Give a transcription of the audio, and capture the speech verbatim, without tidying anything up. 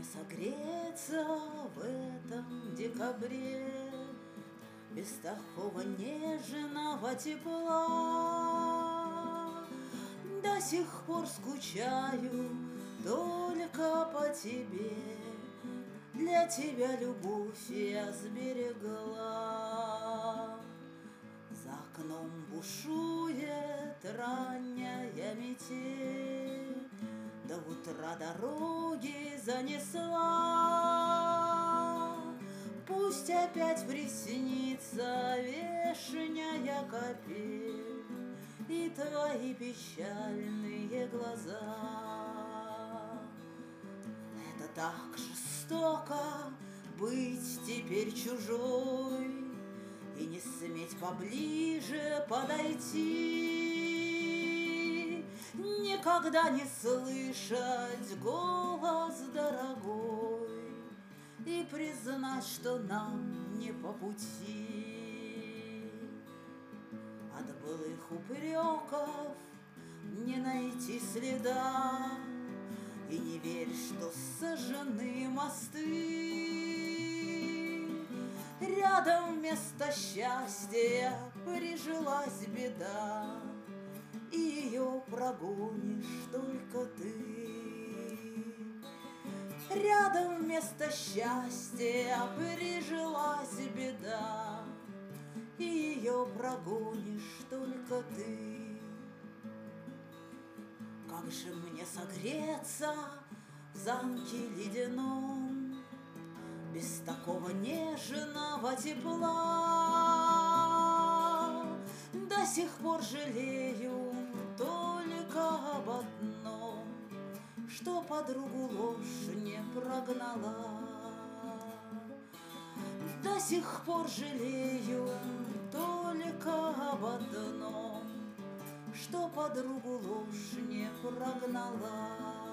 согреться в этом декабре без такого нежного тепла. До сих пор скучаю только по тебе, для тебя любовь я сберегла. За окном бушует ранняя метель, до утра дороги занесла. Пусть опять приснится вешняя капель и твои печальные глаза. Это так жестоко быть теперь чужой и не сметь поближе подойти, никогда не слышать голос дорогой и признать, что нам не по пути. От былых упреков не найти следа, и не верь, что сожжены мосты. Рядом вместо счастья прижилась беда, и ее прогонишь только ты. Рядом вместо счастья прижилась беда, и ее прогонишь только ты. Как же мне согреться в замке ледяном без такого нежного тепла? До сих пор жалею только об одном, что подругу ложь не прогнала. До сих пор жалею только об одном, что подругу ложь не прогнала.